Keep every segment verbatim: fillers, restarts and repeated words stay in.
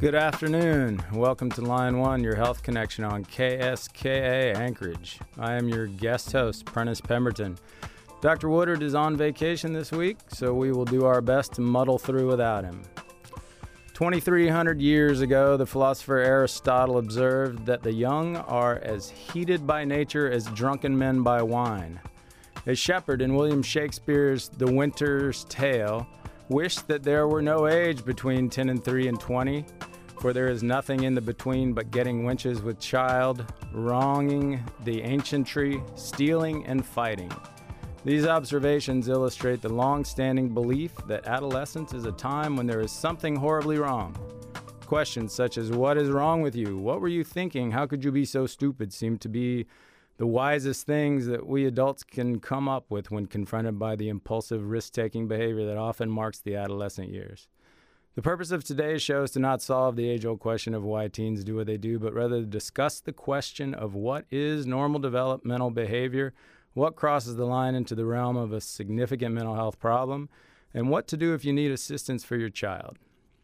Good afternoon. Welcome to Line One, your health connection on K S K A Anchorage. I am your guest host, Prentice Pemberton. Doctor Woodard is on vacation this week, so we will do our best to muddle through without him. twenty-three hundred years ago, the philosopher Aristotle observed that the young are as heated by nature as drunken men by wine. A shepherd in William Shakespeare's The Winter's Tale wished that there were no age between ten and three and twenty, for there is nothing in the between but getting wenches with child, wronging the ancientry, stealing, and fighting. These observations illustrate the long-standing belief that adolescence is a time when there is something horribly wrong. Questions such as, what is wrong with you? What were you thinking? How could you be so stupid? Seem to be the wisest things that we adults can come up with when confronted by the impulsive, risk-taking behavior that often marks the adolescent years. The purpose of today's show is to not solve the age-old question of why teens do what they do, but rather to discuss the question of what is normal developmental behavior, what crosses the line into the realm of a significant mental health problem, and what to do if you need assistance for your child.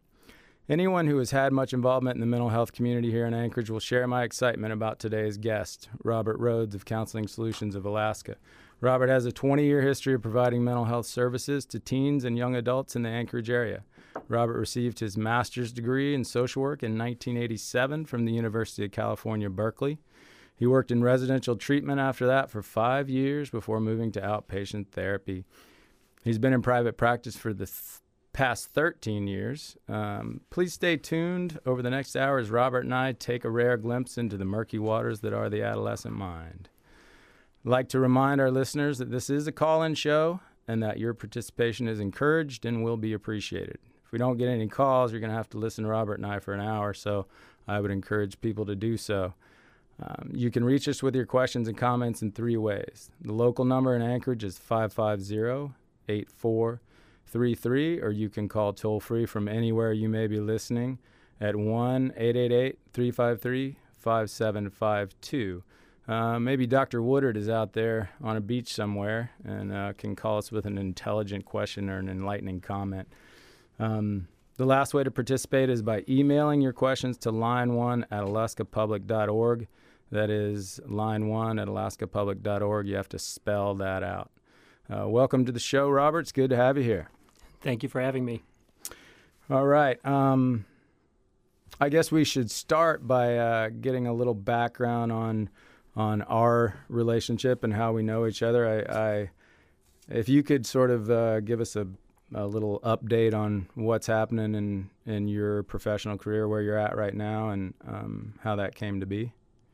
Anyone who has had much involvement in the mental health community here in Anchorage will share my excitement about today's guest, Robert Rhodes of Counseling Solutions of Alaska. Robert has a twenty-year history of providing mental health services to teens and young adults in the Anchorage area. Robert received his master's degree in social work in nineteen eighty-seven from the University of California, Berkeley. He worked in residential treatment after that for five years before moving to outpatient therapy. He's been in private practice for the th- past thirteen years. Um, please stay tuned. Over the next hour as Robert and I take a rare glimpse into the murky waters that are the adolescent mind. I'd like to remind our listeners that this is a call-in show and that your participation is encouraged and will be appreciated. If we don't get any calls, you're going to have to listen to Robert and I for an hour, so I would encourage people to do so. Um, you can reach us with your questions and comments in three ways. The local number in Anchorage is five five zero, eight four three three, or you can call toll-free from anywhere you may be listening at one eight eight eight, three five three, five seven five two. Uh, maybe Doctor Woodard is out there on a beach somewhere and uh, can call us with an intelligent question or an enlightening comment. Um, the last way to participate is by emailing your questions to line one at alaska public dot org. That is line one at alaska public dot org. You have to spell that out. Uh, welcome to the show, Robert. It's good to have you here. Thank you for having me. All right. Um, I guess we should start by uh, getting a little background on on our relationship and how we know each other. I, I if you could sort of uh, give us a, a little update on what's happening in, in your professional career, where you're at right now, and um, how that came to be.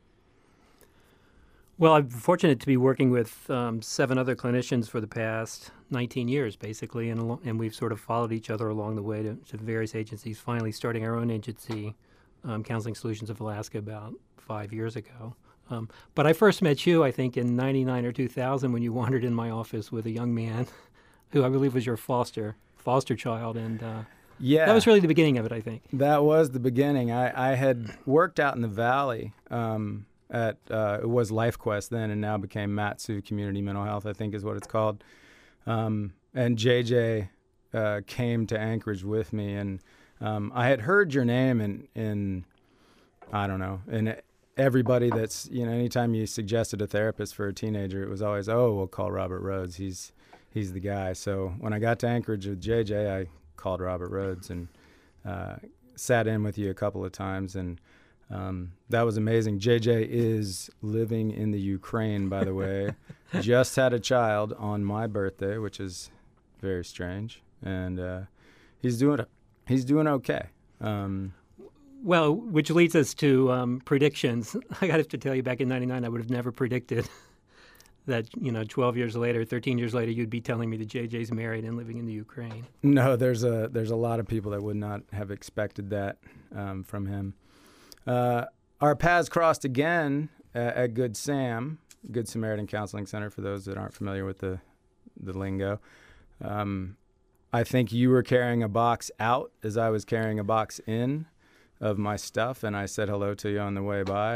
Well, I'm fortunate to be working with um, seven other clinicians for the past nineteen years, basically, and al- and we've sort of followed each other along the way to, to various agencies, finally starting our own agency, um, Counseling Solutions of Alaska, about five years ago. Um, but I first met you, I think, in ninety-nine or two thousand when you wandered in my office with a young man who I believe was your foster foster child, and uh, yeah, that was really the beginning of it, I think. That was the beginning. I, I had worked out in the Valley um, at, uh, it was LifeQuest then and now became Matsu Community Mental Health, I think is what it's called. Um, and J J uh, came to Anchorage with me, and um, I had heard your name in, in I don't know, in everybody that's, you know, anytime you suggested a therapist for a teenager, it was always, oh, we'll call Robert Rhodes. He's he's the guy. So when I got to Anchorage with J J, I called Robert Rhodes and uh, sat in with you a couple of times, and um, that was amazing. J J is living in the Ukraine, by the way. Just had a child on my birthday, which is very strange, and uh, he's doing he's doing okay. Um, Well, which leads us to um, predictions. I got to tell you, back in ninety-nine, I would have never predicted that, you know, twelve years later, thirteen years later, you'd be telling me that J J's married and living in the Ukraine. No, there's a there's a lot of people that would not have expected that um, from him. Uh, our paths crossed again at, at Good Sam, Good Samaritan Counseling Center, for those that aren't familiar with the, the lingo. Um, I think you were carrying a box out as I was carrying a box in of my stuff, and I said hello to you on the way by, and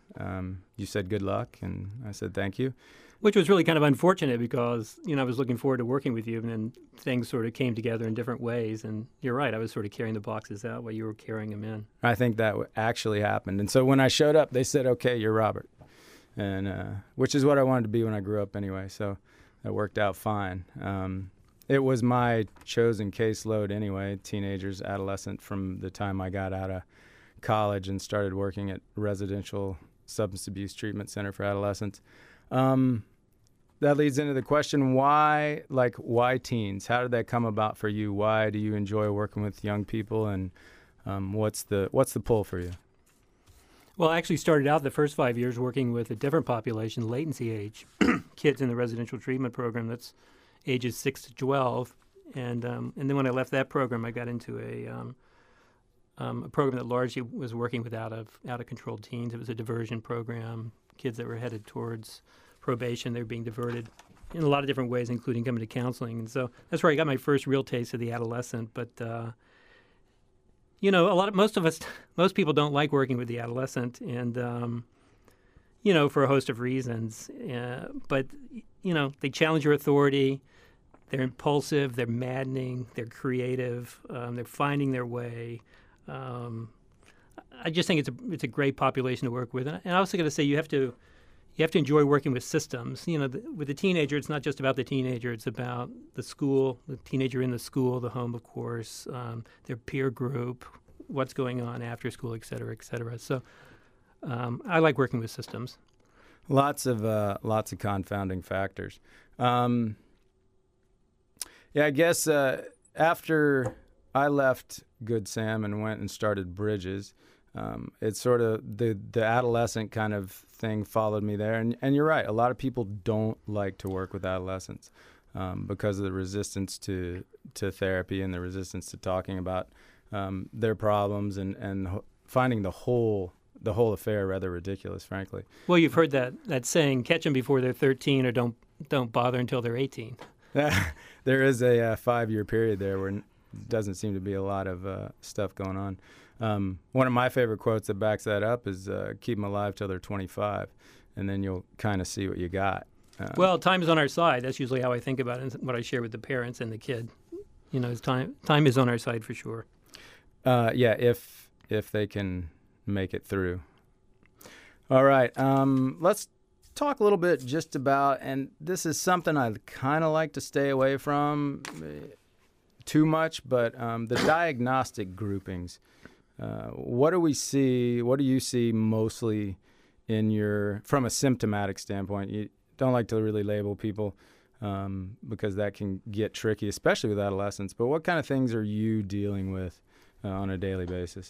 um, you said good luck, and I said thank you. Which was really kind of unfortunate because, you know, I was looking forward to working with you, and then things sort of came together in different ways. And you're right, I was sort of carrying the boxes out while you were carrying them in. I think that w- actually happened. And so when I showed up, they said, okay, you're Robert, and uh, which is what I wanted to be when I grew up anyway. So that worked out fine. Um, it was my chosen caseload anyway, teenagers, adolescent, from the time I got out of college and started working at residential substance abuse treatment center for adolescents. Um, that leads into the question, why, like, why teens? How did that come about for you? Why do you enjoy working with young people, and um, what's the what's the pull for you? Well, I actually started out the first five years working with a different population, latency age, kids in the residential treatment program that's ages six to twelve. And um, and then when I left that program, I got into a um, um, a program that largely was working with out of out of control teens. It was a diversion program, kids that were headed towards probation. They were being diverted in a lot of different ways, including coming to counseling. And so that's where I got my first real taste of the adolescent. But uh, you know, a lot of most of us, most people don't like working with the adolescent, and um, you know, for a host of reasons. Uh, but you know, they challenge your authority. They're impulsive. They're maddening. They're creative. Um, they're finding their way. Um, I just think it's a it's a great population to work with. And I also got to say, you have to you have to enjoy working with systems. You know, the, with the teenager, it's not just about the teenager. It's about the school, the teenager in the school, the home, of course, um, their peer group, what's going on after school, et cetera, et cetera. So um, I like working with systems. Lots of uh, lots of confounding factors. Um, yeah, I guess uh, after I left Good Sam and went and started Bridges, um, it's sort of the the adolescent kind of thing followed me there. And and you're right, a lot of people don't like to work with adolescents um, because of the resistance to to therapy and the resistance to talking about um, their problems and and ho- finding the whole. the whole affair rather ridiculous, frankly. Well, you've heard that, that saying, catch them before they're thirteen or don't don't bother until they're eighteen. There is a uh, five-year period there where n- doesn't seem to be a lot of uh, stuff going on. Um, one of my favorite quotes that backs that up is uh, keep them alive till they're twenty-five, and then you'll kind of see what you got. Uh, Well, time is on our side. That's usually how I think about it and what I share with the parents and the kid. You know, it's time time is on our side for sure. uh, yeah, if if they can make it through. All right, um, let's talk a little bit just about, and this is something I kind of like to stay away from uh, too much, but um, the diagnostic groupings. Uh, what do we see, what do you see mostly in your, from a symptomatic standpoint? You don't like to really label people um, because that can get tricky, especially with adolescents, but what kind of things are you dealing with uh, on a daily basis?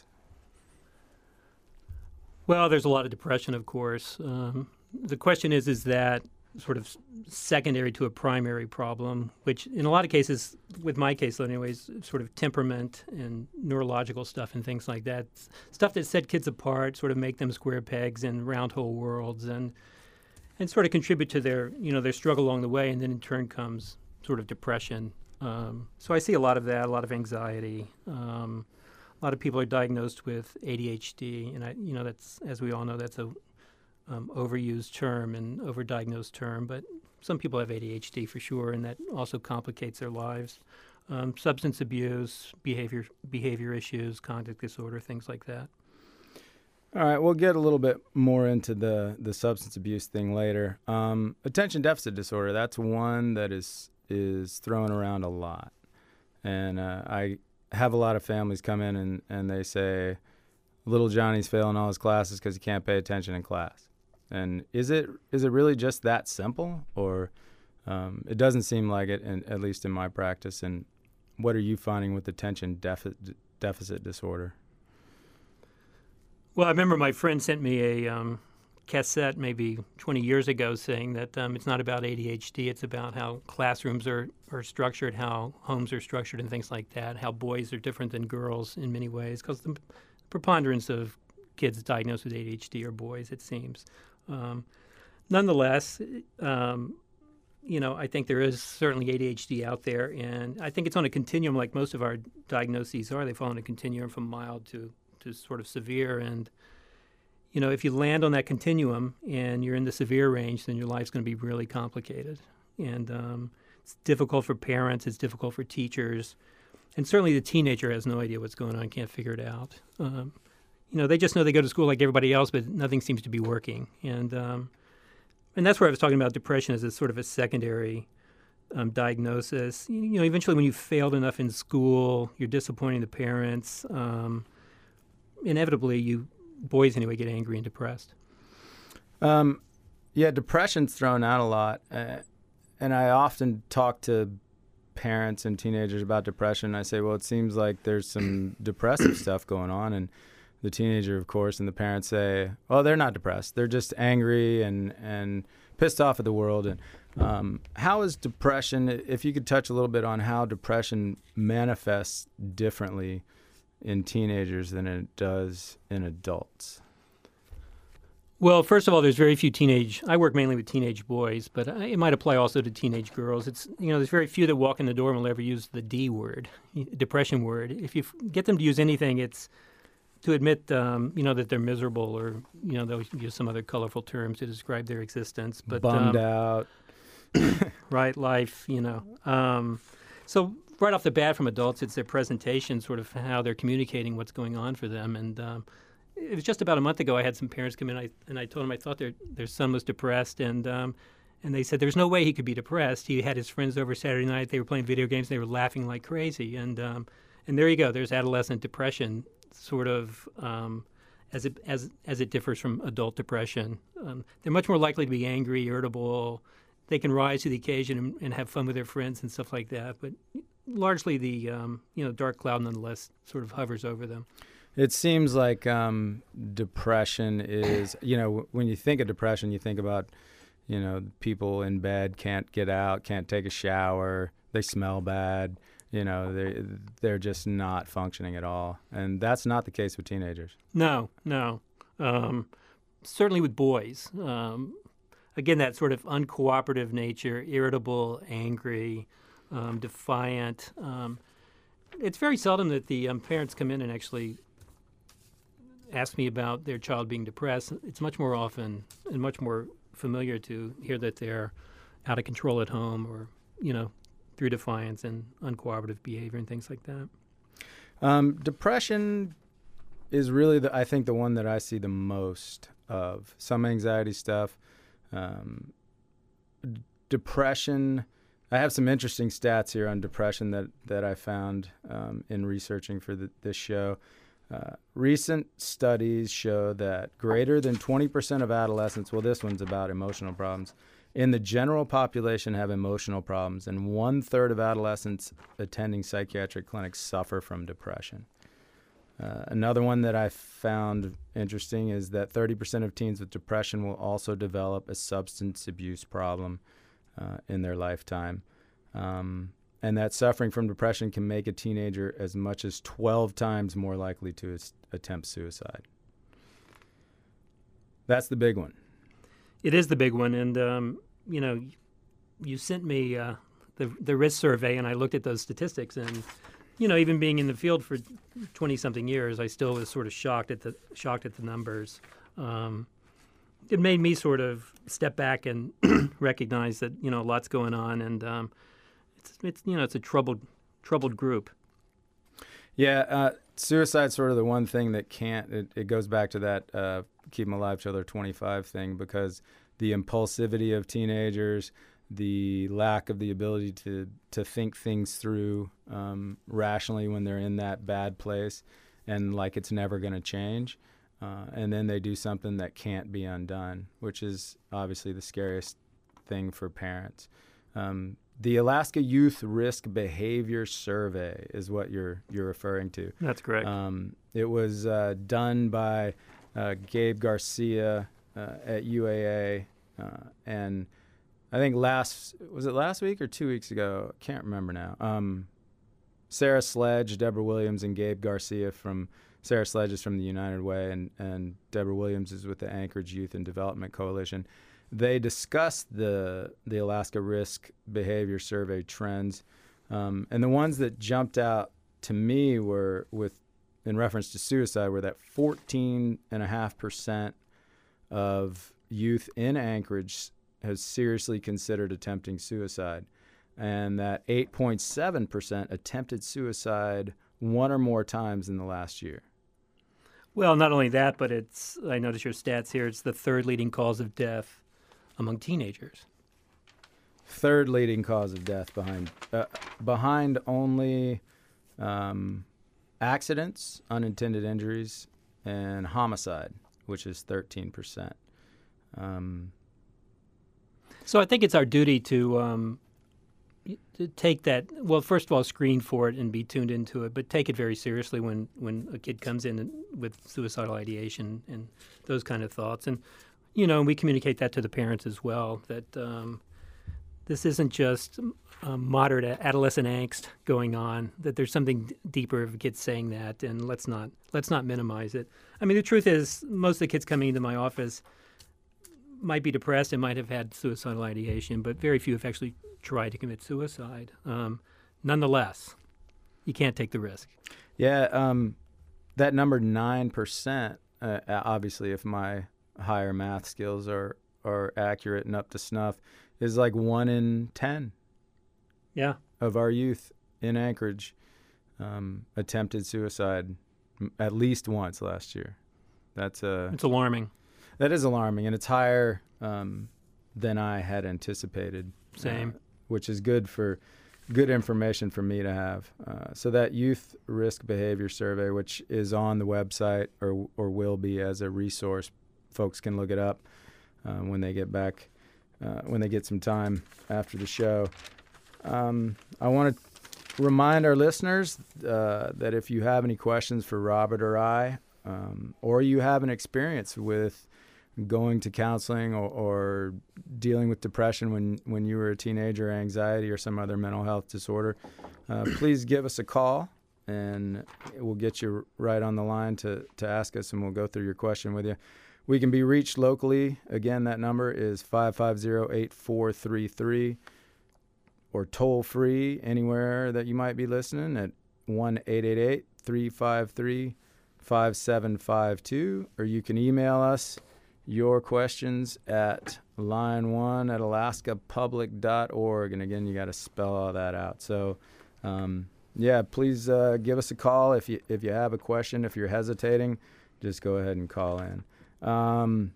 Well, there's a lot of depression, of course. Um, the question is, is that sort of secondary to a primary problem, which in a lot of cases, with my caseload anyways, sort of temperament and neurological stuff and things like that, stuff that set kids apart, sort of make them square pegs in round hole worlds, and and sort of contribute to their, you know, their struggle along the way, and then in turn comes sort of depression. Um, so I see a lot of that, a lot of anxiety. Um, A lot of people are diagnosed with A D H D, and I, you know, that's, as we all know, that's a um, overused term and overdiagnosed term. But some people have A D H D for sure, and that also complicates their lives. Um, substance abuse, behavior behavior issues, conduct disorder, things like that. All right, we'll get a little bit more into the, the substance abuse thing later. Um, attention deficit disorder, that's one that is is thrown around a lot. And uh, I have a lot of families come in and, and they say, little Johnny's failing all his classes because he can't pay attention in class. And is it is it really just that simple? Or um, it doesn't seem like it, in, at least in my practice. And what are you finding with attention deficit, deficit disorder? Well, I remember my friend sent me a um, cassette maybe twenty years ago saying that um, it's not about A D H D, it's about how classrooms are, are structured, how homes are structured and things like that, how boys are different than girls in many ways, because the preponderance of kids diagnosed with A D H D are boys, it seems. Um, nonetheless, um, you know, I think there is certainly A D H D out there, and I think it's on a continuum like most of our diagnoses are. They fall on a continuum from mild to, to sort of severe, and you know, if you land on that continuum and you're in the severe range, then your life's going to be really complicated. And um, it's difficult for parents. It's difficult for teachers. And certainly the teenager has no idea what's going on, can't figure it out. Um, you know, they just know they go to school like everybody else, but nothing seems to be working. And um, and that's where I was talking about depression as a sort of a secondary um, diagnosis. You, you know, eventually when you've failed enough in school, you're disappointing the parents. Um, inevitably, you boys anyway get angry and depressed. Um, yeah, depression's thrown out a lot. Uh, and I often talk to parents and teenagers about depression. I say, well, it seems like there's some depressive stuff going on. And the teenager, of course, and the parents say, well, they're not depressed. They're just angry and, and pissed off at the world. And um, how is depression, if you could touch a little bit on how depression manifests differently in teenagers than it does in adults? Well, first of all, there's very few teenage, I work mainly with teenage boys, but it might apply also to teenage girls. It's, you know, there's very few that walk in the door and will ever use the D word, depression word. If you get them to use anything, it's to admit, um, you know, that they're miserable, or, you know, they'll use some other colorful terms to describe their existence. But Bummed um, out. right, life, you know. Um, so right off the bat from adults, it's their presentation, sort of how they're communicating what's going on for them. And um, it was just about a month ago I had some parents come in, I, and I told them I thought their their son was depressed, and um, and they said there's no way he could be depressed. He had his friends over Saturday night. They were playing video games. They were laughing like crazy. And um, and there you go. There's adolescent depression, sort of um, as it as as it differs from adult depression. Um, they're much more likely to be angry, irritable. They can rise to the occasion and, and have fun with their friends and stuff like that. But largely the um, you know dark cloud nonetheless sort of hovers over them. It seems like um, depression is, you know, when you think of depression, you think about, you know, people in bed can't get out, can't take a shower, they smell bad, you know, they they're just not functioning at all, and that's not the case with teenagers. No, no, um, certainly with boys. Um, again, that sort of uncooperative nature, irritable, angry, um, defiant. Um, it's very seldom that the um, parents come in and actually ask me about their child being depressed. It's much more often and much more familiar to hear that they're out of control at home, or, you know, through defiance and uncooperative behavior and things like that. Um, depression is really, the, I think, the one that I see the most of. Some anxiety stuff. Um, d- depression, I have some interesting stats here on depression that, that I found um, in researching for the, this show. Uh, recent studies show that greater than twenty percent of adolescents, well, this one's about emotional problems, in the general population have emotional problems, and one-third of adolescents attending psychiatric clinics suffer from depression. Uh, another one that I found interesting is that thirty percent of teens with depression will also develop a substance abuse problem uh, in their lifetime. Um, and that suffering from depression can make a teenager as much as twelve times more likely to as- attempt suicide. That's the big one. It is the big one. And, um, you know, you sent me uh, the, the risk survey, and I looked at those statistics. And, you know, even being in the field for twenty-something years, I still was sort of shocked at the shocked at the numbers. Um, it made me sort of step back and recognize that, you know, a lot's going on, and um, it's, it's you know it's a troubled troubled group. Yeah, uh, suicide's sort of the one thing that can't. It, it goes back to that uh, keep them alive till they're twenty-five thing, because the impulsivity of teenagers, the lack of the ability to to think things through um, rationally when they're in that bad place, and like it's never going to change. Uh, and then they do something that can't be undone, which is obviously the scariest thing for parents. Um, the Alaska Youth Risk Behavior Survey is what you're you're referring to. That's correct. Um, it was uh, done by uh, Gabe Garcia uh, at U A A, uh, and I think last was it last week or two weeks ago? I can't remember now. Um, Sarah Sledge, Deborah Williams, and Gabe Garcia from Sarah Sledge is from the United Way, and, and Deborah Williams is with the Anchorage Youth and Development Coalition. They discussed the the Alaska Risk Behavior Survey trends, um, and the ones that jumped out to me were with in reference to suicide were that fourteen point five percent of youth in Anchorage has seriously considered attempting suicide, and that eight point seven percent attempted suicide one or more times in the last year. Well, not only that, but it's, I notice your stats here, it's the third leading cause of death among teenagers. Third leading cause of death behind uh, behind only um, accidents, unintended injuries, and homicide, which is thirteen percent. Um, so I think it's our duty to, um, to take that, well, first of all, screen for it and be tuned into it, but take it very seriously when, when a kid comes in with suicidal ideation and those kind of thoughts. And, you know, we communicate that to the parents as well, that um, this isn't just um, moderate adolescent angst going on, that there's something d- deeper of kids saying that, and let's not let's not minimize it. I mean, the truth is, most of the kids coming into my office might be depressed and might have had suicidal ideation, but very few have actually tried to commit suicide. Um, nonetheless, you can't take the risk. Yeah, um, that number nine percent, uh, obviously, if my higher math skills are, are accurate and up to snuff, is like one in ten yeah. of our youth in Anchorage um, attempted suicide m- at least once last year. That's uh, It's alarming. That is alarming, and it's higher um, than I had anticipated. Same. Uh, which is good for good information for me to have. Uh, so that youth risk behavior survey, which is on the website or or will be as a resource, folks can look it up uh, when they get back, uh, when they get some time after the show. Um, I want to remind our listeners uh, that if you have any questions for Robert or I, um, or you have an experience with going to counseling or, or dealing with depression when, when you were a teenager, anxiety, or some other mental health disorder, uh, please give us a call, and we'll get you right on the line to, to ask us, and we'll go through your question with you. We can be reached locally. Again, that number is five five zero, eight four three three, or toll-free anywhere that you might be listening at one eight eight eight, three five three, five seven five two, or you can email us your questions at line one at alaska public dot org. And again, you got to spell all that out. So, um, yeah, please uh, give us a call if you if you have a question. If you're hesitating, just go ahead and call in. Um,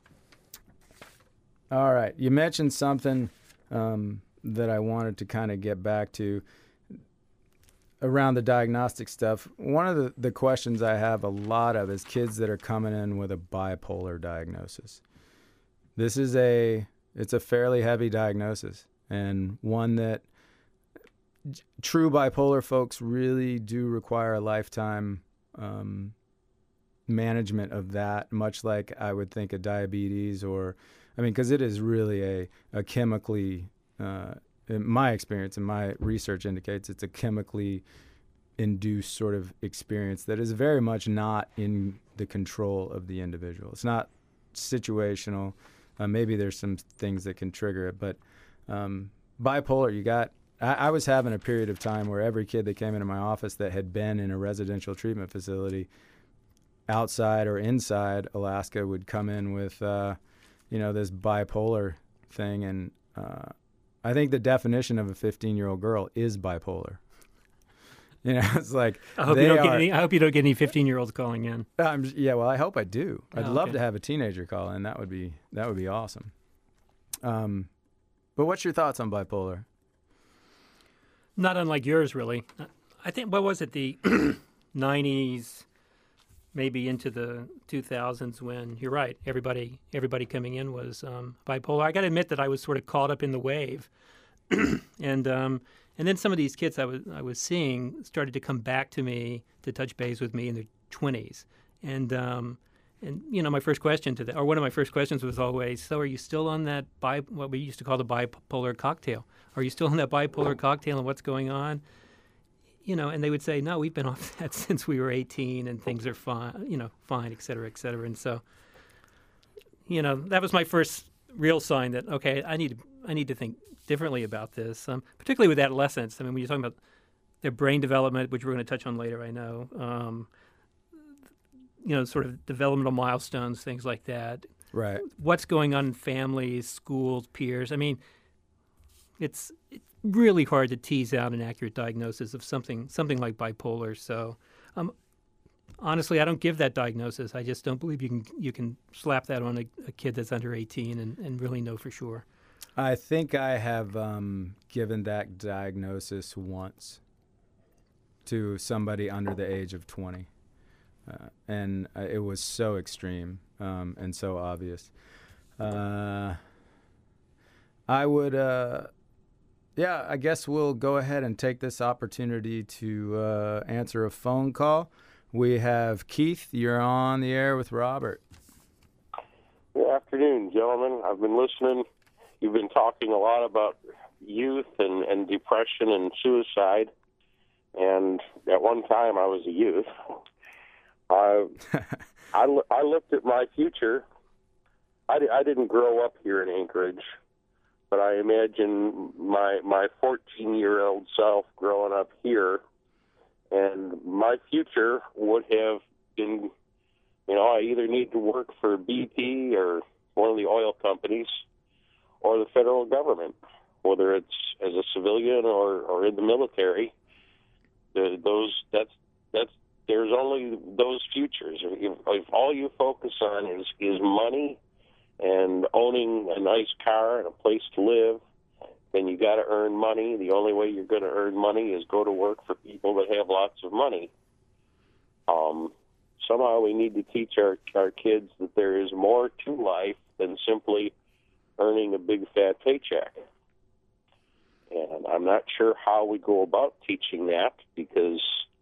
all right. You mentioned something um, that I wanted to kind of get back to around the diagnostic stuff. One of the, the questions I have a lot of is kids that are coming in with a bipolar diagnosis. This is a, it's a fairly heavy diagnosis, and one that j- true bipolar folks really do require a lifetime um, management of that, much like I would think of diabetes or, I mean, because it is really a, a chemically, uh, in my experience and my research indicates it's a chemically induced sort of experience that is very much not in the control of the individual. It's not situational. Uh, maybe there's some things that can trigger it, but um, bipolar, you got, I, I was having a period of time where every kid that came into my office that had been in a residential treatment facility outside or inside Alaska would come in with, uh, you know, this bipolar thing. And uh, I think the definition of a fifteen-year-old girl is bipolar. You know, it's like I hope, they you don't are, get any, I hope you don't get any fifteen-year-olds calling in. Um, yeah, well, I hope I do. I'd Oh, love okay. to have a teenager call in. That would be that would be awesome. Um, but what's your thoughts on bipolar? Not unlike yours, really. I think, what was it, the nineties, maybe into the two thousands, when, you're right, everybody everybody coming in was um, bipolar. I got to admit that I was sort of caught up in the wave. and um, and then some of these kids I was I was seeing started to come back to me to touch base with me in their twenties. And, um, and you know, my first question to them, or one of my first questions was always, so are you still on that, bi- what we used to call the bipolar cocktail? Are you still on that bipolar cocktail, and what's going on? You know, and they would say, no, we've been off that since we were eighteen, and things are fine, you know, fine, et cetera, et cetera. And so, you know, that was my first real sign that, okay, I need to, I need to think differently about this, um, particularly with adolescents. I mean, when you're talking about their brain development, which we're going to touch on later, I know, um, you know, sort of developmental milestones, things like that. Right. what's going on in families, schools, peers. I mean, it's, it's really hard to tease out an accurate diagnosis of something something like bipolar. So, um, honestly, I don't give that diagnosis. I just don't believe you can you can slap that on a, a kid that's under eighteen and, and really know for sure. I think I have um, given that diagnosis once to somebody under the age of twenty. Uh, and uh, it was so extreme um, and so obvious. Uh, I would, uh, yeah, I guess we'll go ahead and take this opportunity to uh, answer a phone call. We have Keith. You're on the air with Robert. Good afternoon, gentlemen. I've been listening. You've been talking a lot about youth and, and depression and suicide. And at one time, I was a youth. I, I, I looked at my future. I, I didn't grow up here in Anchorage, but I imagine my my fourteen-year-old self growing up here, and my future would have been, you know, I either need to work for B P or one of the oil companies, or the federal government, whether it's as a civilian or, or in the military. The, those that's that's there's only those futures. If, if all you focus on is is money and owning a nice car and a place to live, then you got to earn money. The only way you're going to earn money is go to work for people that have lots of money. Um, somehow we need to teach our our kids that there is more to life than simply earning a big fat paycheck. And I'm not sure how we go about teaching that, because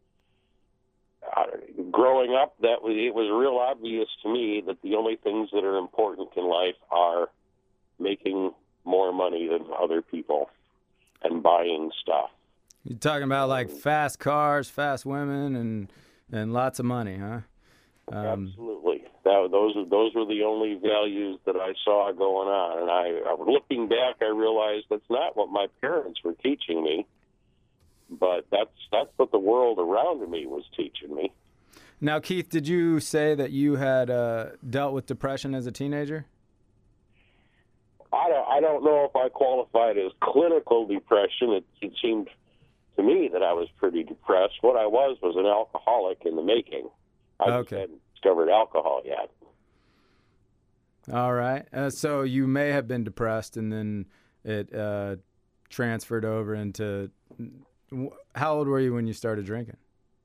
uh, growing up, that was, it was real obvious to me that the only things that are important in life are making more money than other people and buying stuff. You're talking about like fast cars, fast women, and and lots of money, huh? Um, Absolutely. That, those those were the only values that I saw going on, and I, looking back, I realized that's not what my parents were teaching me, but that's that's what the world around me was teaching me. Now, Keith, did you say that you had uh, dealt with depression as a teenager? I don't I don't know if I qualified as clinical depression. It, it seemed to me that I was pretty depressed. What I was was an alcoholic in the making. I okay. just hadn't discovered alcohol yet. All right. Uh, so you may have been depressed, and then it uh, transferred over into. How old were you when you started drinking?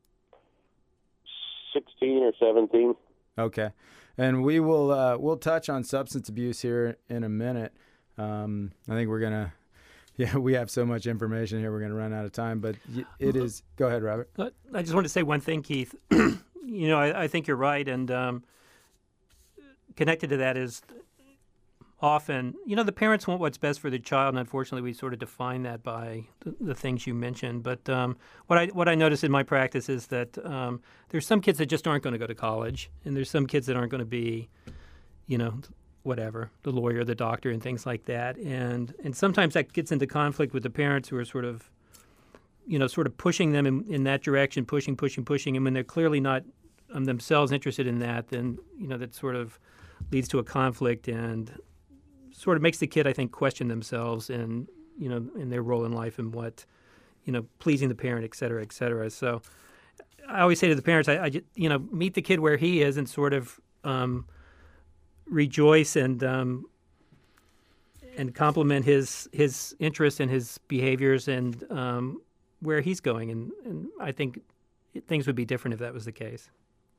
Sixteen or seventeen. Okay, and we will uh, we'll touch on substance abuse here in a minute. Um, I think we're gonna. Yeah, we have so much information here. We're gonna run out of time, but it is. Go ahead, Robert. I just want to say one thing, Keith. You know, I, I think you're right, and um, connected to that is often, you know, the parents want what's best for their child, and unfortunately, we sort of define that by the, the things you mentioned. But um, what I what I notice in my practice is that um, there's some kids that just aren't going to go to college, and there's some kids that aren't going to be, you know, whatever, the lawyer, the doctor, and things like that. And and sometimes that gets into conflict with the parents who are sort of, you know, sort of pushing them in, in that direction, pushing, pushing, pushing, and when they're clearly not um, themselves interested in that, then, you know, that sort of leads to a conflict and sort of makes the kid, I think, question themselves and, you know, in their role in life and what, you know, pleasing the parent, et cetera, et cetera. So I always say to the parents, I, I just, you know, meet the kid where he is and sort of um, rejoice and um, and compliment his his interests and his behaviors and um, where he's going. And, and I think things would be different if that was the case.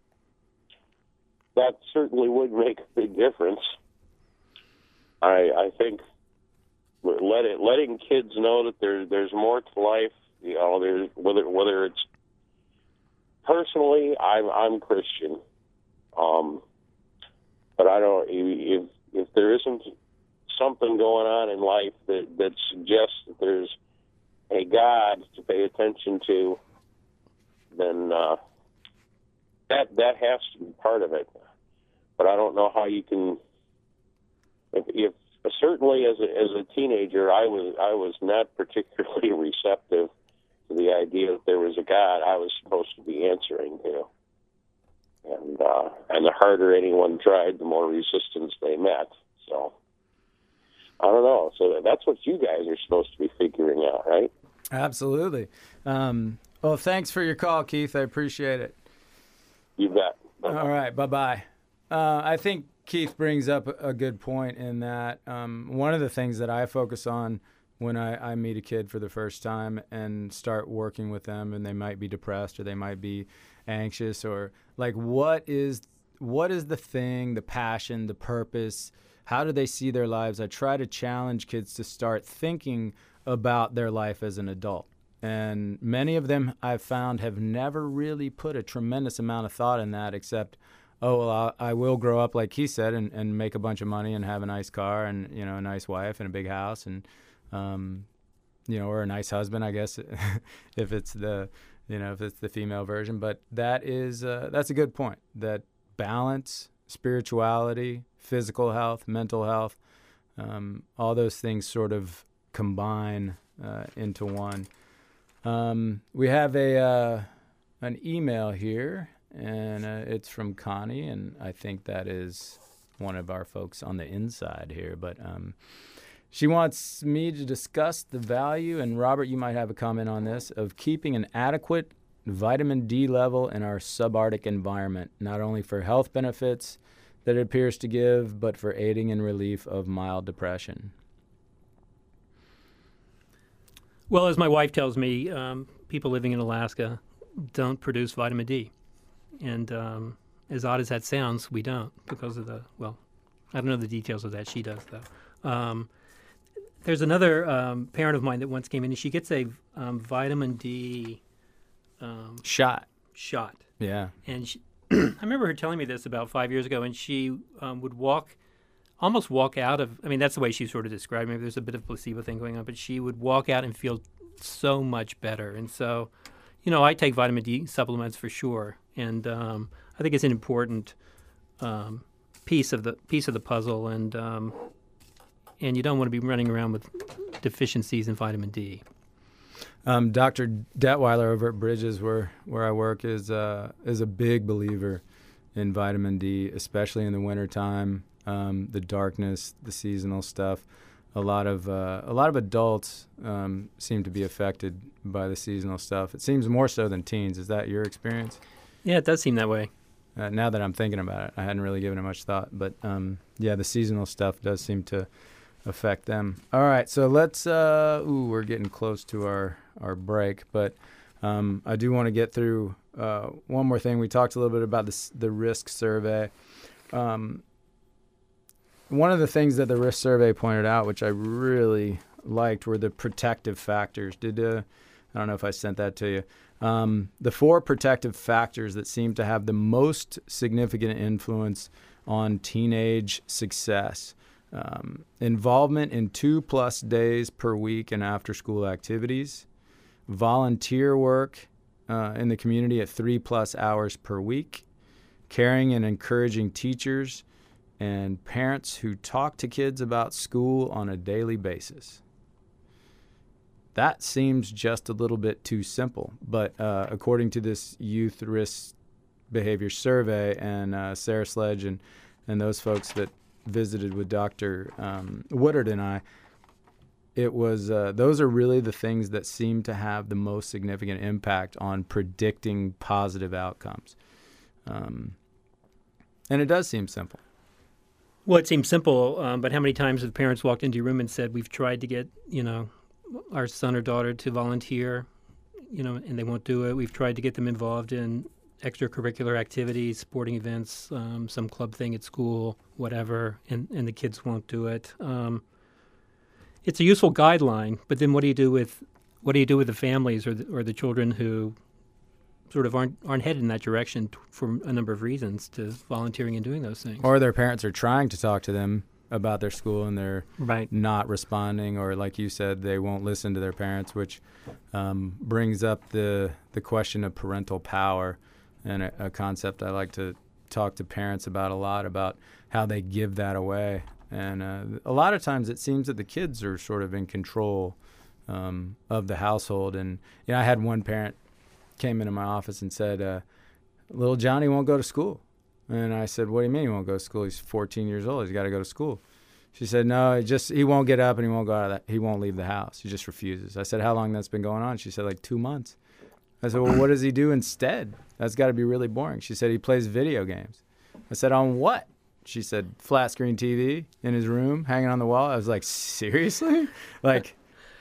That certainly would make a big difference. I, I think let it, letting kids know that there, there's more to life, you know, there's, whether whether it's personally, I'm I'm Christian, um, but I don't. If if there isn't something going on in life that, that suggests that there's a God to pay attention to, then uh, that that has to be part of it. But I don't know how you can. If, if certainly as a, as a teenager, I was I was not particularly receptive to the idea that there was a God I was supposed to be answering to. and uh, and the harder anyone tried, the more resistance they met. So I don't know. So that's what you guys are supposed to be figuring out, right? Absolutely. Um, well, thanks for your call, Keith. I appreciate it. You bet. Bye-bye. All right. Bye-bye. Uh, I think Keith brings up a good point in that um, one of the things that I focus on when I, I meet a kid for the first time and start working with them, and they might be depressed or they might be anxious, or like what is what is the thing, the passion, the purpose, how do they see their lives? I try to challenge kids to start thinking about their life as an adult. And many of them I've found have never really put a tremendous amount of thought in that, except, oh, well, I, I will grow up, like he said, and, and make a bunch of money and have a nice car and, you know, a nice wife and a big house and, um, you know, or a nice husband, I guess, if it's the, you know, if it's the female version. But that is, uh, that's a good point, that balance, spirituality, physical health, mental health, um, all those things sort of combine uh, into one. Um, we have a uh, an email here, and uh, it's from Connie, and I think that is one of our folks on the inside here. But um, she wants me to discuss the value, and Robert, you might have a comment on this, of keeping an adequate vitamin D level in our subarctic environment, not only for health benefits that it appears to give, but for aiding in relief of mild depression. Well, as my wife tells me, um, people living in Alaska don't produce vitamin D. And um, as odd as that sounds, we don't because of the, well, I don't know the details of that. She does, though. Um, there's another um, parent of mine that once came in, and she gets a um, vitamin D um, shot. Shot. Yeah. And she, I remember her telling me this about five years ago, and she um, would walk almost walk out of, I mean, that's the way she sort of described me. Maybe there's a bit of placebo thing going on, but she would walk out and feel so much better. And so, you know, I take vitamin D supplements for sure. And um, I think it's an important um, piece of the piece of the puzzle. And um, and you don't want to be running around with deficiencies in vitamin D. Um, Doctor Detweiler over at Bridges, where, where I work, is uh, is a big believer in vitamin D, especially in the wintertime. Um, the darkness, the seasonal stuff. A lot of uh, a lot of adults um, seem to be affected by the seasonal stuff. It seems more so than teens. Is that your experience? Yeah, it does seem that way. Uh, now that I'm thinking about it, I hadn't really given it much thought. But um, yeah, the seasonal stuff does seem to affect them. All right, so let's. Uh, ooh, we're getting close to our our break, but um, I do want to get through uh, one more thing. We talked a little bit about this, the risk survey. Um, One of the things that the risk survey pointed out, which I really liked, were the protective factors. Did uh, I don't know if I sent that to you. Um, the four protective factors that seem to have the most significant influence on teenage success. Um, involvement in two-plus days per week in after-school activities. Volunteer work uh, in the community at three-plus hours per week. Caring and encouraging teachers. And parents who talk to kids about school on a daily basis. That seems just a little bit too simple, but uh, according to this youth risk behavior survey, and uh, Sarah Sledge and, and those folks that visited with Doctor Um, Woodard and I, it was uh, those are really the things that seem to have the most significant impact on predicting positive outcomes. Um, and it does seem simple. Well, it seems simple, um, but how many times have parents walked into your room and said, we've tried to get, you know, our son or daughter to volunteer, you know, and they won't do it. We've tried to get them involved in extracurricular activities, sporting events, um, some club thing at school, whatever, and, and the kids won't do it. Um, it's a useful guideline, but then what do you do with what do you do with the families or the, or the children who sort of aren't aren't headed in that direction t- for a number of reasons to volunteering and doing those things? Or their parents are trying to talk to them about their school and they're right. not responding, or like you said, they won't listen to their parents, which um, brings up the the question of parental power, and a, a concept I like to talk to parents about a lot, about how they give that away. And uh, a lot of times it seems that the kids are sort of in control um, of the household. And you know, I had one parent came into my office and said, uh, little Johnny won't go to school. And I said, what do you mean he won't go to school? He's fourteen years old. He's got to go to school. She said, no, he just he won't get up and he won't go out of that. He won't leave the house. He just refuses. I said, how long that's been going on? She said, like two months. I said, well, what does he do instead? That's got to be really boring. She said, he plays video games. I said, on what? She said, flat screen T V in his room, hanging on the wall. I was like, seriously? Like,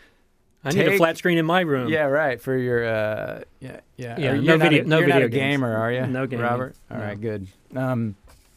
I need take, a flat screen in my room. Yeah, right. For your, uh, yeah, yeah. Yeah, Are, no you're video, not a, no you're video not a games. gamer, are you? No gaming. Robert? All no. right, good. Um,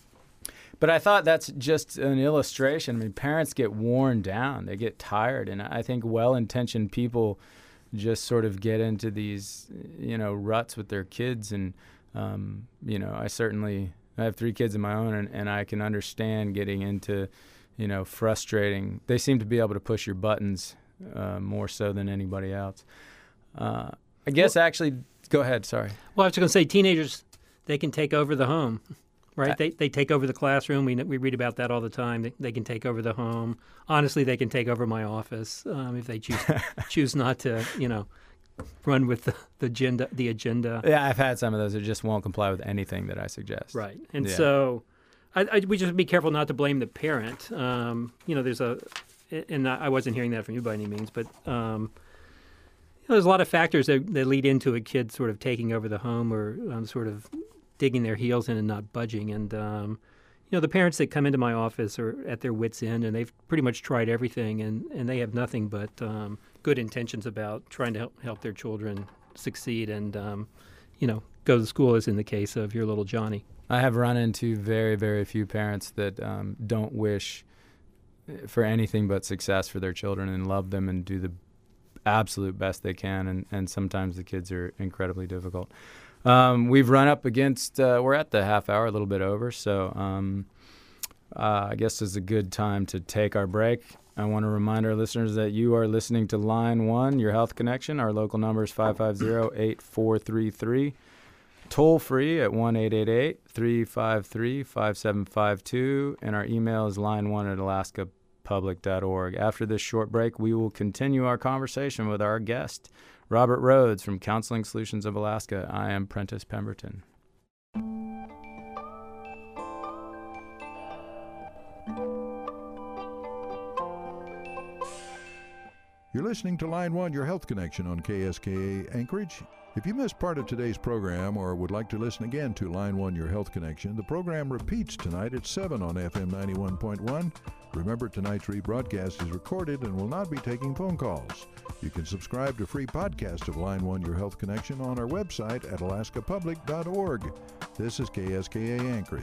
but I thought that's just an illustration. I mean, parents get worn down. They get tired. And I think well-intentioned people just sort of get into these, you know, ruts with their kids. And, um, you know, I certainly, I have three kids of my own, and, and I can understand getting into, you know, frustrating. They seem to be able to push your buttons uh, more so than anybody else. Uh, I guess well, actually, go ahead, sorry. Well, I was going to say teenagers, they can take over the home. Right, they they take over the classroom. We we read about that all the time. They, they can take over the home. Honestly, they can take over my office um, if they choose choose not to, you know, run with the, the agenda. The agenda. Yeah, I've had some of those that just won't comply with anything that I suggest. Right, and yeah. so I, I, we just be careful not to blame the parent. Um, you know, there's a, and I wasn't hearing that from you by any means, but um, you know, there's a lot of factors that, that lead into a kid sort of taking over the home or um, sort of digging their heels in and not budging. And, um, you know, the parents that come into my office are at their wits' end, and they've pretty much tried everything, and, and they have nothing but um, good intentions about trying to help, help their children succeed and, um, you know, go to school, as in the case of your little Johnny. I have run into very, very few parents that um, don't wish for anything but success for their children and love them and do the absolute best they can, and, and sometimes the kids are incredibly difficult. Um, we've run up against, uh, we're at the half hour, a little bit over, so um, uh, I guess it's a good time to take our break. I want to remind our listeners that you are listening to Line One, Your Health Connection. Our local number is five five zero, eight four three three. Toll free at one eight eight eight, three five three, five seven five two, and our email is line one at alaska public dot org. After this short break, we will continue our conversation with our guest, Robert Rhodes from Counseling Solutions of Alaska. I am Prentice Pemberton. You're listening to Line One, Your Health Connection on K S K A Anchorage. If you missed part of today's program or would like to listen again to Line One, Your Health Connection, the program repeats tonight at seven on F M ninety-one point one. Remember, tonight's rebroadcast is recorded and will not be taking phone calls. You can subscribe to free podcasts of Line One, Your Health Connection on our website at alaska public dot org. This is K S K A Anchorage.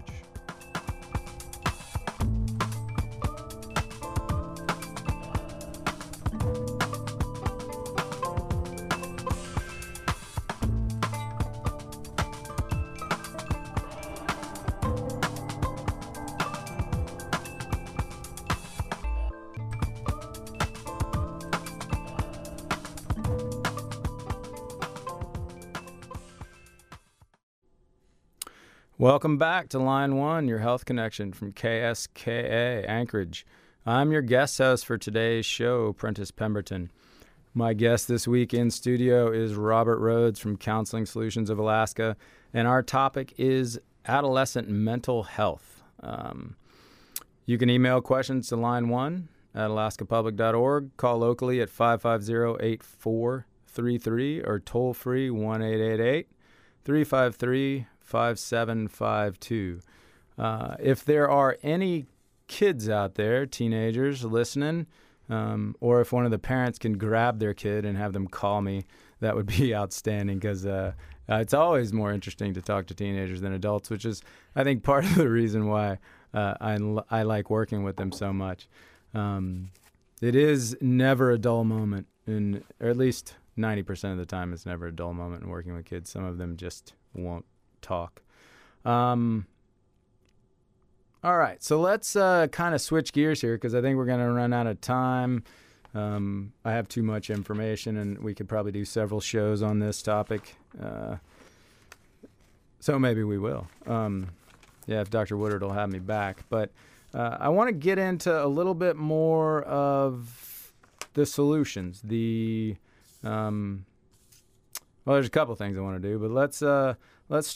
Welcome back to Line One, Your Health Connection from K S K A Anchorage. I'm your guest host for today's show, Prentice Pemberton. My guest this week in studio is Robert Rhodes from Counseling Solutions of Alaska, and our topic is adolescent mental health. Um, you can email questions to Line One at alaska public dot org, call locally at five five zero, eight four three three, or toll free one eight eight eight, three five three, five seven five two. Uh, if there are any kids out there, teenagers listening, um, or if one of the parents can grab their kid and have them call me, that would be outstanding, because uh, uh, it's always more interesting to talk to teenagers than adults, which is, I think, part of the reason why uh, I, I like working with them so much. Um, it is never a dull moment, in, or at least ninety percent of the time it's never a dull moment in working with kids. Some of them just won't talk. Um, all right, so let's uh, kind of switch gears here, because I think we're going to run out of time. Um, I have too much information, and we could probably do several shows on this topic. Uh, so maybe we will. Um, yeah, if Doctor Woodard will have me back. But uh, I want to get into a little bit more of the solutions. The um, well, there's a couple things I want to do, but let's uh, let's start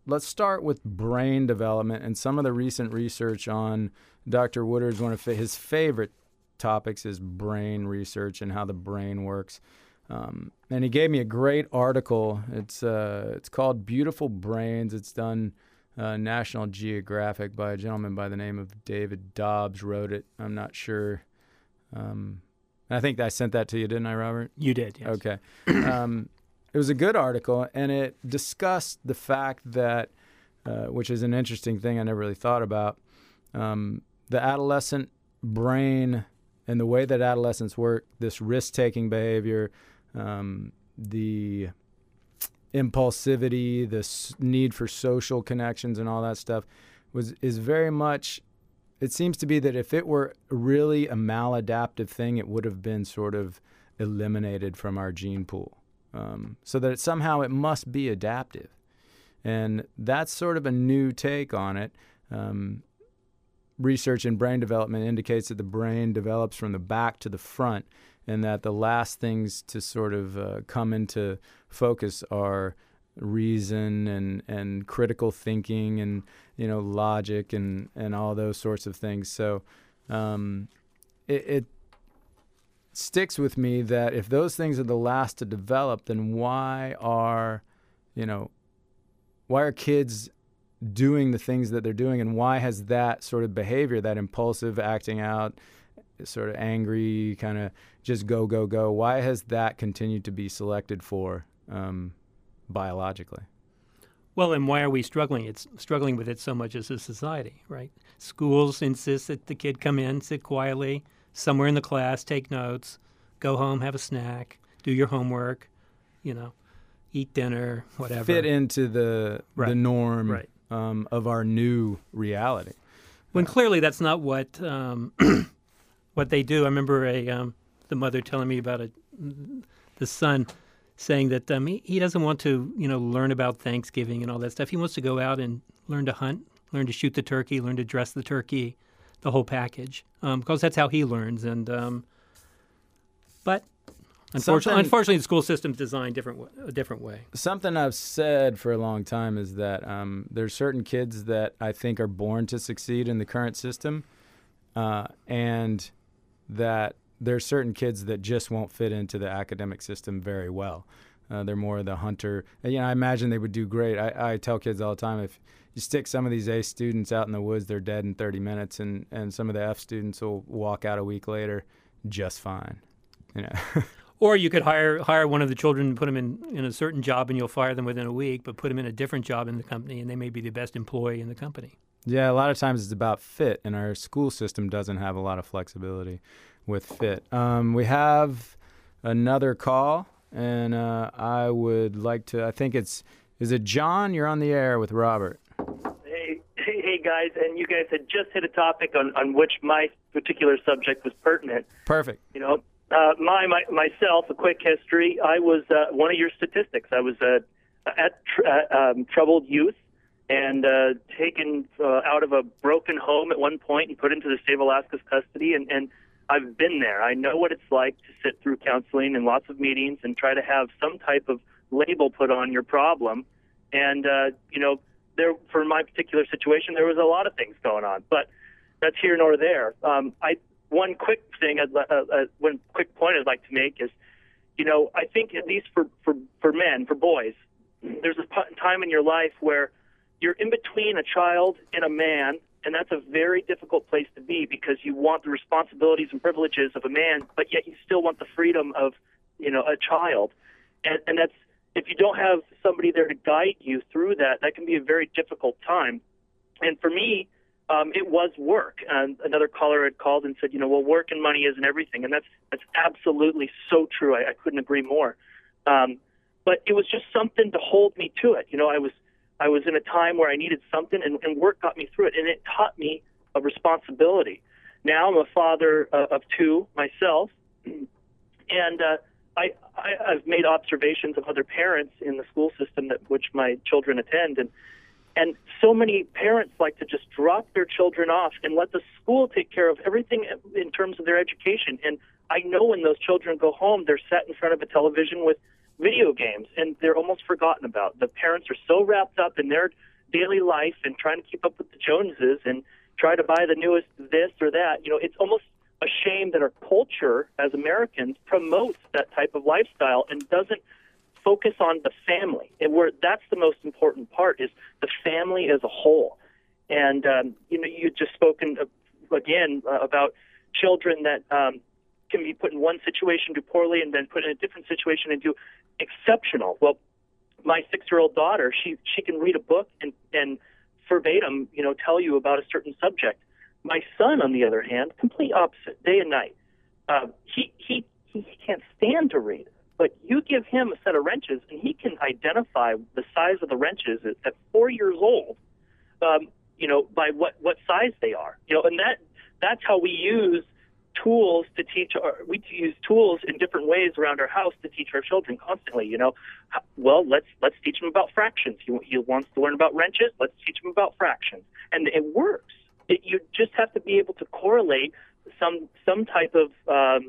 let's start with brain development and some of the recent research on Doctor Woodard's one of his favorite topics is brain research and how the brain works. Um, and he gave me a great article. It's uh, it's called Beautiful Brains. It's done uh, National Geographic by a gentleman by the name of David Dobbs wrote it. I'm not sure. Um, I think I sent that to you, didn't I, Robert? You did, yes. Okay. Um, it was a good article, and it discussed the fact that, uh, which is an interesting thing I never really thought about, um, the adolescent brain and the way that adolescents work, this risk-taking behavior, um, the impulsivity, the s- need for social connections and all that stuff was is very much, it seems to be that if it were really a maladaptive thing, it would have been sort of eliminated from our gene pool. Um, so that it, somehow it must be adaptive. And that's sort of a new take on it. Um, research in brain development indicates that the brain develops from the back to the front, and that the last things to sort of uh, come into focus are reason and, and critical thinking and, you know, logic and, and all those sorts of things. So um, it, it sticks with me that if those things are the last to develop, then why are, you know, why are kids doing the things that they're doing, and why has that sort of behavior, that impulsive acting out, sort of angry, kind of just go, go, go, why has that continued to be selected for um, biologically? Well, and why are we struggling? It's struggling with it so much as a society, right? Schools insist that the kid come in, sit quietly, somewhere in the class, take notes, go home, have a snack, do your homework, you know, eat dinner, whatever. Fit into the right. the norm right. um, of our new reality. When clearly that's not what um, what they do. I remember a um, the mother telling me about a, the son saying that um, he, he doesn't want to, you know, learn about Thanksgiving and all that stuff. He wants to go out and learn to hunt, learn to shoot the turkey, learn to dress the turkey, the whole package, um, because that's how he learns. And um, but unfortunately, unfortunately, the school system's designed different a different way. Something I've said for a long time is that um, there's certain kids that I think are born to succeed in the current system, uh, and that there's certain kids that just won't fit into the academic system very well. Uh, they're more the hunter. And, you know, I imagine they would do great. I, I tell kids all the time, if you stick some of these A students out in the woods, they're dead in thirty minutes, and, and some of the F students will walk out a week later just fine. You know. Or you could hire hire one of the children and put them in, in a certain job, and you'll fire them within a week, but put them in a different job in the company, and they may be the best employee in the company. Yeah, a lot of times it's about fit, and our school system doesn't have a lot of flexibility with fit. Um, we have another call, and uh, I would like to, I think it's, is it John? You're on the air with Robert. Hey, hey, hey guys, and you guys had just hit a topic on, on which my particular subject was pertinent. Perfect. You know, uh, my, my myself, a quick history, I was uh, one of your statistics. I was uh, at tr- uh, um, troubled youth and uh, taken uh, out of a broken home at one point and put into the state of Alaska's custody, and, and I've been there. I know what it's like to sit through counseling and lots of meetings and try to have some type of label put on your problem. And, uh, you know, there for my particular situation, there was a lot of things going on, but that's here nor there. Um, I one quick thing, I'd, uh, uh, one quick point I'd like to make is, you know, I think at least for, for, for men, for boys, there's a p- time in your life where you're in between a child and a man, and that's a very difficult place to be because you want the responsibilities and privileges of a man, but yet you still want the freedom of, you know, a child. And, and that's, if you don't have somebody there to guide you through that, that can be a very difficult time. And for me, um, it was work. And another caller had called and said, you know, well, work and money isn't everything. And that's that's absolutely so true. I, I couldn't agree more. Um, but it was just something to hold me to it. You know, I was I was in a time where I needed something, and, and work got me through it, and it taught me a responsibility. Now I'm a father uh, of two myself, and uh, I, I, I've made observations of other parents in the school system that which my children attend, and and so many parents like to just drop their children off and let the school take care of everything in terms of their education. And I know when those children go home, they're sat in front of a television with video games, and they're almost forgotten about. The parents are so wrapped up in their daily life and trying to keep up with the Joneses and try to buy the newest this or that. You know, it's almost a shame that our culture as Americans promotes that type of lifestyle and doesn't focus on the family. And where that's the most important part is the family as a whole. And, um, you know, you just spoken uh, again uh, about children that um, can be put in one situation, do poorly, and then put in a different situation and do exceptional. Well, my six-year-old daughter, she she can read a book and, and verbatim, you know, tell you about a certain subject. My son, on the other hand, complete opposite, day and night. Uh, he, he he can't stand to read, but you give him a set of wrenches, and he can identify the size of the wrenches at, at four years old, um, you know, by what, what size they are. You know, and that that's how we use tools to teach our, we use tools in different ways around our house to teach our children constantly, you know. Well, let's let's teach them about fractions. He, he wants to learn about wrenches. Let's teach him about fractions. And it works. It, you just have to be able to correlate some some type of um,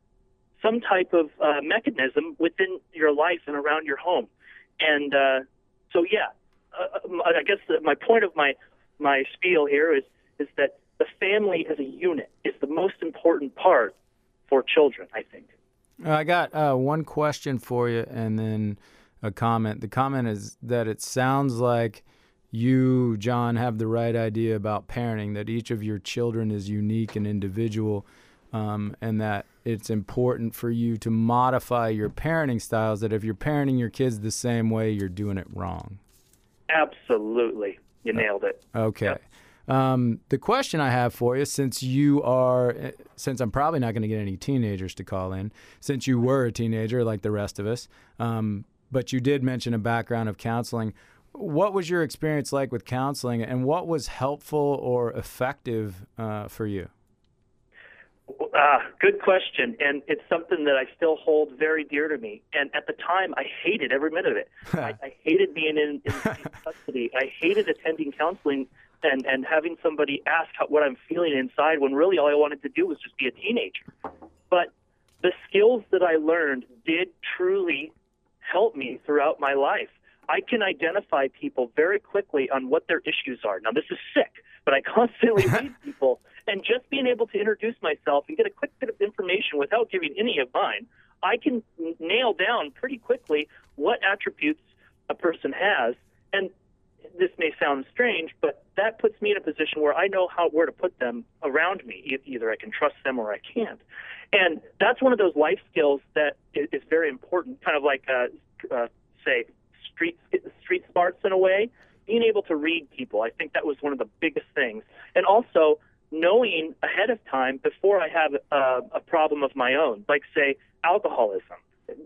some type of uh, mechanism within your life and around your home. And uh, so, yeah, uh, I guess the, my point of my my spiel here is is that the family as a unit is the most important part for children, I think. I got uh, one question for you and then a comment. The comment is that it sounds like you, John, have the right idea about parenting, that each of your children is unique and individual, um, and that it's important for you to modify your parenting styles, that if you're parenting your kids the same way, you're doing it wrong. Absolutely. You nailed it. Okay. Yep. Um, the question I have for you, since you are, since I'm probably not going to get any teenagers to call in, since you were a teenager like the rest of us, um, but you did mention a background of counseling, what was your experience like with counseling, and what was helpful or effective uh, for you? Uh, good question, and it's something that I still hold very dear to me. And at the time, I hated every minute of it. I, I hated being in, in custody. I hated attending counseling and, and having somebody ask how, what I'm feeling inside when really all I wanted to do was just be a teenager. But the skills that I learned did truly help me throughout my life. I can identify people very quickly on what their issues are. Now, this is sick, but I constantly read people. And just being able to introduce myself and get a quick bit of information without giving any of mine, I can nail down pretty quickly what attributes a person has. And this may sound strange, but that puts me in a position where I know how where to put them around me. Either I can trust them or I can't. And that's one of those life skills that is very important, kind of like, uh, uh, say, street street smarts in a way. Being able to read people, I think that was one of the biggest things. And also knowing ahead of time before I have uh, a problem of my own, like, say, alcoholism.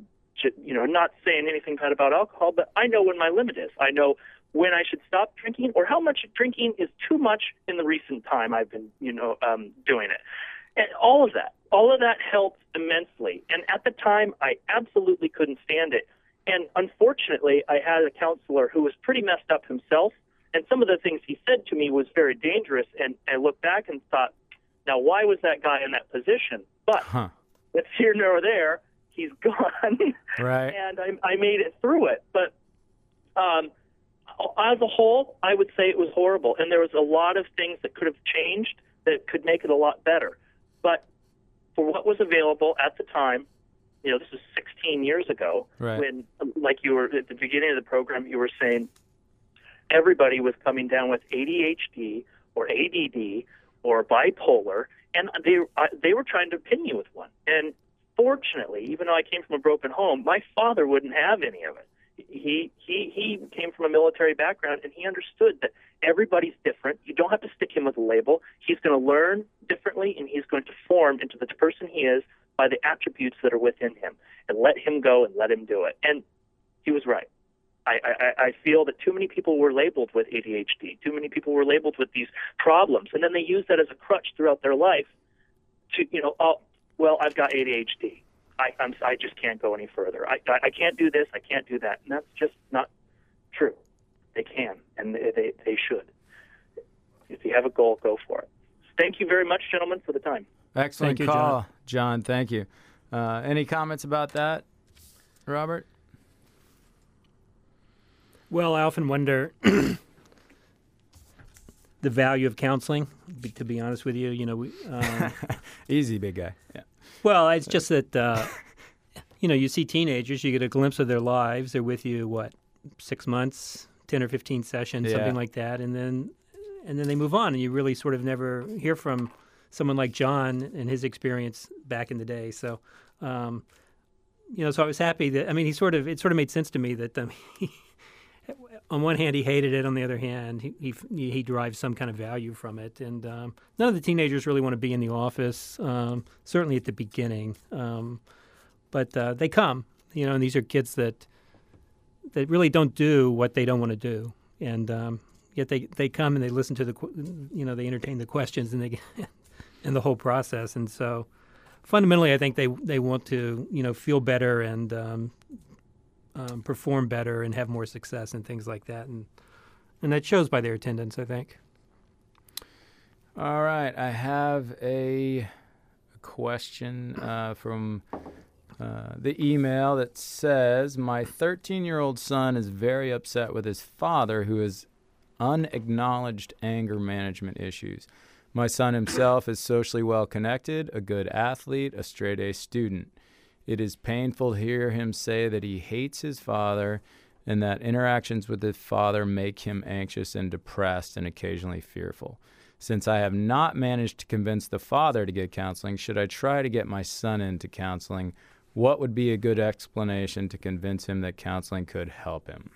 You know, not saying anything bad about alcohol, but I know when my limit is. I know when I should stop drinking or how much drinking is too much in the recent time I've been, you know, um, doing it. And all of that, all of that helped immensely. And at the time, I absolutely couldn't stand it. And unfortunately, I had a counselor who was pretty messed up himself. And some of the things he said to me was very dangerous. And I looked back and thought, now, why was that guy in that position? But huh. it's here nor there. He's gone. Right. And I, I made it through it. But um, as a whole, I would say it was horrible. And there was a lot of things that could have changed that could make it a lot better. But for what was available at the time, you know, this is sixteen years ago, right. when, like you were at the beginning of the program, you were saying everybody was coming down with A D H D or A D D or bipolar, and they uh, they were trying to pin you with one. And fortunately, even though I came from a broken home, my father wouldn't have any of it. He he he came from a military background, and he understood that everybody's different. You don't have to stick him with a label. He's going to learn differently, and he's going to form into the person he is by the attributes that are within him, and let him go and let him do it. And he was right. I, I, I feel that too many people were labeled with A D H D. Too many people were labeled with these problems, and then they use that as a crutch throughout their life to, you know, oh, well, I've got A D H D. I, I'm, I just can't go any further. I, I, I can't do this. I can't do that. And that's just not true. They can, and they, they, they should. If you have a goal, go for it. Thank you very much, gentlemen, for the time. Excellent Thank you, call, John. John. Thank you. Uh, any comments about that, Robert? Well, I often wonder the value of counseling. Be, to be honest with you, you know, we, um, easy, big guy. Yeah. Well, it's just that uh, you know, you see teenagers, you get a glimpse of their lives. They're with you what, six months, ten or fifteen sessions, Yeah. something like that, and then and then they move on, and you really sort of never hear from someone like John and his experience back in the day. So, um, you know, so I was happy that I mean, he sort of it sort of made sense to me that um, he, on one hand he hated it, on the other hand he he, he derives some kind of value from it. And um, none of the teenagers really want to be in the office, um, certainly at the beginning, um, but uh, they come, you know, and these are kids that that really don't do what they don't want to do, and um, yet they, they come and they listen to the, you know, they entertain the questions and they get and the whole process. And so fundamentally, I think they, they want to, you know, feel better and um, um, perform better and have more success and things like that. And and that shows by their attendance, I think. All right. I have a, a question uh, from uh, the email that says, my thirteen-year-old son is very upset with his father, who has unacknowledged anger management issues. My son himself is socially well connected, a good athlete, a straight-A student. It is painful to hear him say that he hates his father and that interactions with his father make him anxious and depressed and occasionally fearful. Since I have not managed to convince the father to get counseling, should I try to get my son into counseling? What would be a good explanation to convince him that counseling could help him?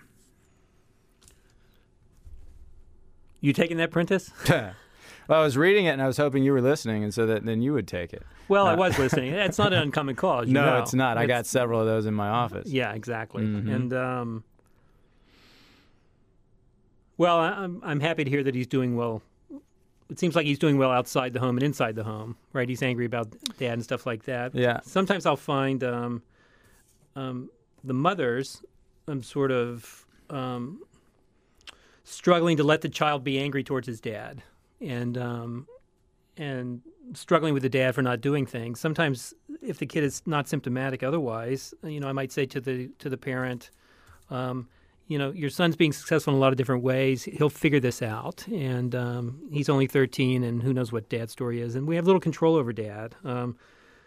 You taking that, Prentice? Well, I was reading it, and I was hoping you were listening, and so that then you would take it. Well, Uh, I was listening. It's not an uncommon call, as you No, know. it's not. I got several of those in my office. Yeah, exactly. Mhm. And um, well, I- I'm I'm happy to hear that he's doing well. It seems like he's doing well outside the home and inside the home, right? He's angry about dad and stuff like that. Yeah. Sometimes I'll find um, um, the mothers um, sort of um, struggling to let the child be angry towards his dad, and um, and struggling with the dad for not doing things. Sometimes, if the kid is not symptomatic otherwise, you know, I might say to the to the parent, um, you know, your son's being successful in a lot of different ways. He'll figure this out, and um, he's only thirteen, and who knows what dad's story is. And we have little control over dad. Um,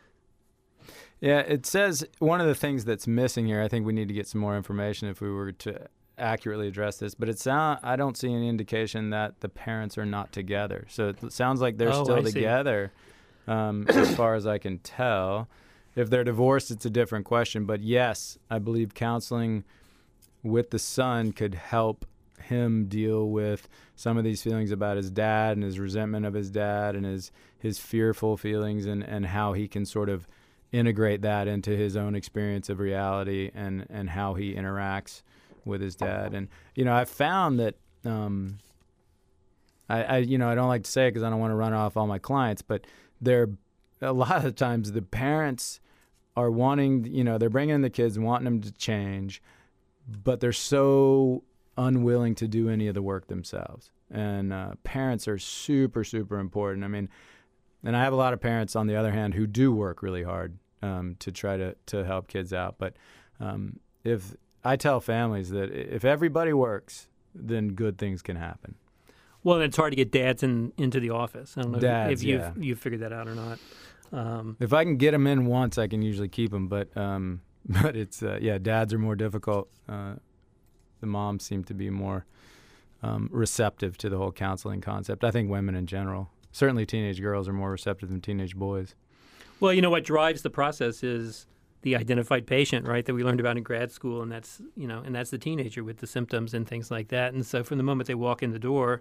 Yeah, it says one of the things that's missing here, I think we need to get some more information if we were to accurately address this, but it sound, I don't see any indication that the parents are not together. So it sounds like they're Oh, still I see. together, um, as far as I can tell. If they're divorced, it's a different question. But yes, I believe counseling with the son could help him deal with some of these feelings about his dad and his resentment of his dad and his, his fearful feelings, and, and how he can sort of integrate that into his own experience of reality and, and how he interacts with his dad. And, you know, I found that, um, I, I, you know, I don't like to say it because I don't want to run off all my clients, but they're, a lot of the times the parents are wanting, you know, they're bringing in the kids and wanting them to change, but they're so unwilling to do any of the work themselves. And uh, parents are super, super important. I mean, and I have a lot of parents, on the other hand, who do work really hard um, to try to, to help kids out. But um, if I tell families that if everybody works, then good things can happen. well, it's hard to get dads in into the office. I don't know Dads, if, if you've yeah. you've figured that out or not. Um, If I can get them in once, I can usually keep them. But um, but it's uh, yeah, dads are more difficult. Uh, the moms seem to be more um, receptive to the whole counseling concept. I think women in general, certainly teenage girls, are more receptive than teenage boys. Well, you know, what drives the process is the identified patient, right, that we learned about in grad school, and that's, you know, and that's the teenager with the symptoms and things like that. And so from the moment they walk in the door,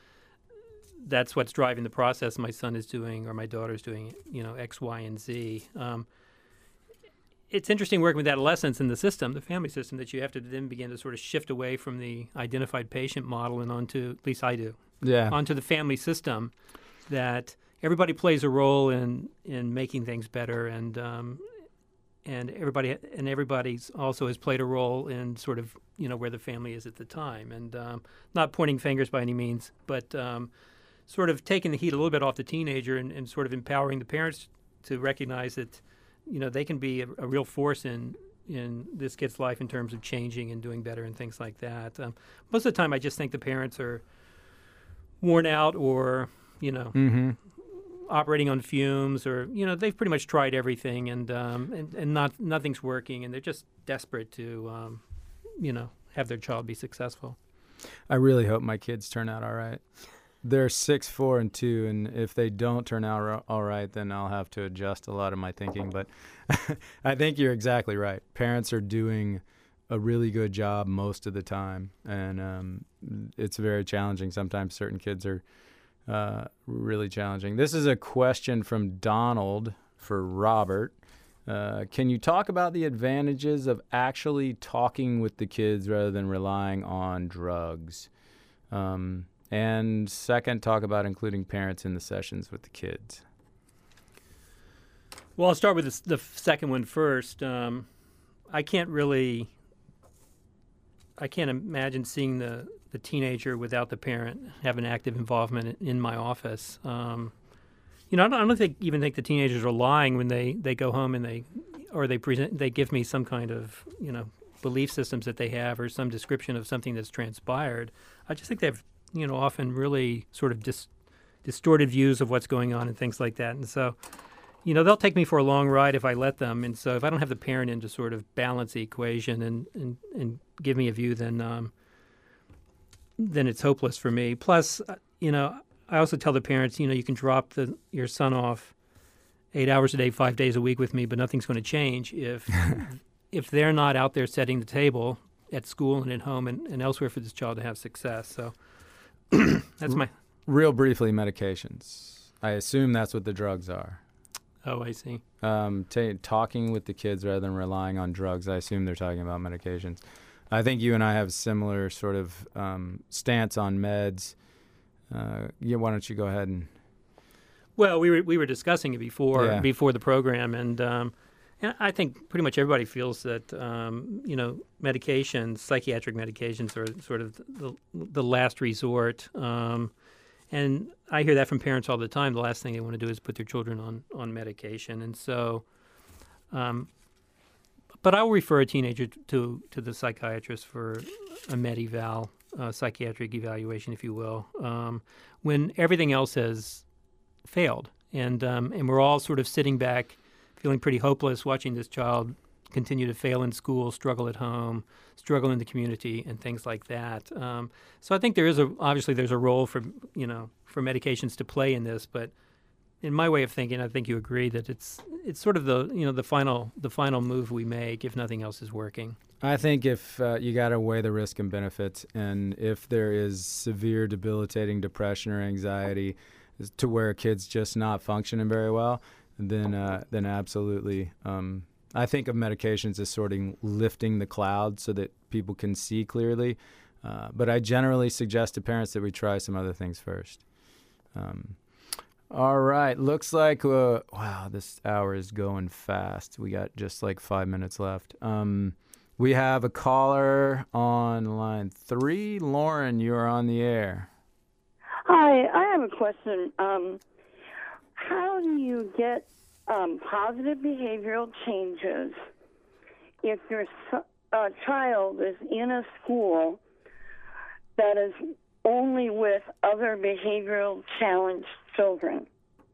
that's what's driving the process. My son is doing, or my daughter's doing, you know, X, Y, and Z. Um, it's interesting working with adolescents in the system, the family system, that you have to then begin to sort of shift away from the identified patient model and onto, at least I do, Yeah. onto the family system, that everybody plays a role in, in making things better, and um, and everybody and everybody's also has played a role in sort of, you know, where the family is at the time, and um, not pointing fingers by any means, but um, sort of taking the heat a little bit off the teenager, and, and sort of empowering the parents to recognize that, you know, they can be a, a real force in in this kid's life in terms of changing and doing better and things like that. Um, most of the time, I just think the parents are worn out or, you know, Mm-hmm. operating on fumes, or, you know, they've pretty much tried everything, and um, and, and not nothing's working, and they're just desperate to, um, you know, have their child be successful. I really hope my kids turn out all right. They're six, four, and two, and if they don't turn out ro- all right, then I'll have to adjust a lot of my thinking. But I think you're exactly right. Parents are doing a really good job most of the time, and um, it's very challenging. Sometimes certain kids are uh, really challenging. This is a question from Donald for Robert. Uh, can you talk about the advantages of actually talking with the kids rather than relying on drugs? Um, and second, talk about including parents in the sessions with the kids. Well, I'll start with the, the second one first. Um, I can't really, I can't imagine seeing the, the teenager without the parent have an active involvement in, in my office. Um, You know, I don't, I don't think, even think the teenagers are lying when they, they go home and they, or they present, they give me some kind of, you know, belief systems that they have, or some description of something that's transpired. I just think they have, you know, often really sort of dis, distorted views of what's going on and things like that. And so, you know, they'll take me for a long ride if I let them. And so if I don't have the parent in to sort of balance the equation and, and, and give me a view, then um, then it's hopeless for me. Plus, you know, I also tell the parents, you know, you can drop the, your son off eight hours a day, five days a week with me, but nothing's going to change if if they're not out there setting the table at school and at home and, and elsewhere for this child to have success. So that's my... Real briefly, medications. I assume that's what the drugs are. Oh, I see. Um, t- talking with the kids rather than relying on drugs. I assume they're talking about medications. I think you and I have similar sort of um, stance on meds. Uh, yeah, why don't you go ahead and... Well, we were we were discussing it before Yeah. before the program, and um, and I think pretty much everybody feels that um, you know, medications, psychiatric medications, are sort of the the last resort. Um, and I hear that from parents all the time. The last thing they want to do is put their children on on medication, and so. Um, but I will refer a teenager to to the psychiatrist for a med-eval, uh, psychiatric evaluation, if you will, um, when everything else has failed, and um, and we're all sort of sitting back, feeling pretty hopeless, watching this child continue to fail in school, struggle at home, struggle in the community, and things like that. Um, so I think there is a obviously there's a role for you know for medications to play in this, but in my way of thinking, I think you agree that it's it's sort of the you know the final the final move we make if nothing else is working. I think if uh, you got to weigh the risk and benefits, and if there is severe debilitating depression or anxiety to where a kid's just not functioning very well, then uh, then absolutely. Um, I think of medications as sort of lifting the cloud so that people can see clearly. Uh, but I generally suggest to parents that we try some other things first. Um, all right. Looks like, uh, wow, this hour is going fast. We got just like five minutes left. Um, we have a caller on line three. Lauren, you're on the air. Hi, I have a question. Um, how do you get um, positive behavioral changes if your uh, child is in a school that is only with other behavioral challenged children,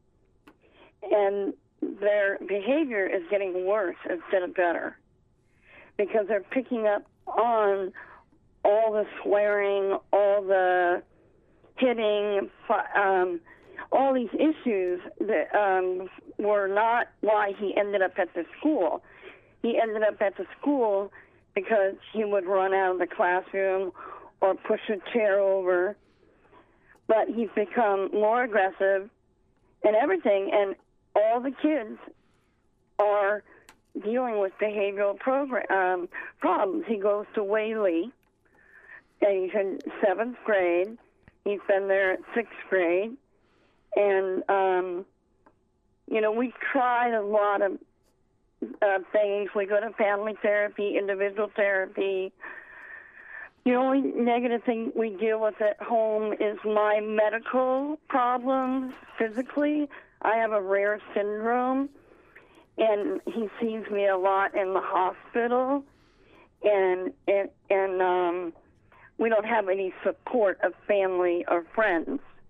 and their behavior is getting worse instead of better because they're picking up on all the swearing, all the hitting, um, all these issues that um, were not why he ended up at the school. He ended up at the school because he would run out of the classroom or push a chair over. But he's become more aggressive and everything, and all the kids are dealing with behavioral program, um, problems. He goes to Whaley, and he's in seventh grade. He's been there at sixth grade. And, um, you know, we tried a lot of uh, things. We go to family therapy, individual therapy. The only negative thing we deal with at home is my medical problems physically. I have a rare syndrome, and he sees me a lot in the hospital. And, and, and um, we don't have any support of family or friends.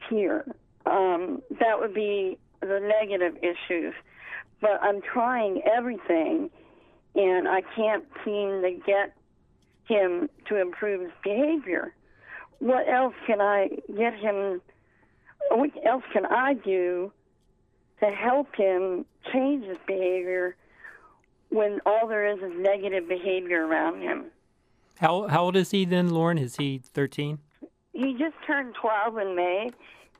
here. Um, that would be the negative issues. But I'm trying everything, and I can't seem to get him to improve his behavior. What else can I get him, what else can I do to help him change his behavior when all there is is negative behavior around him? How how old is he then, Lauren? Is he thirteen? He just turned twelve in May,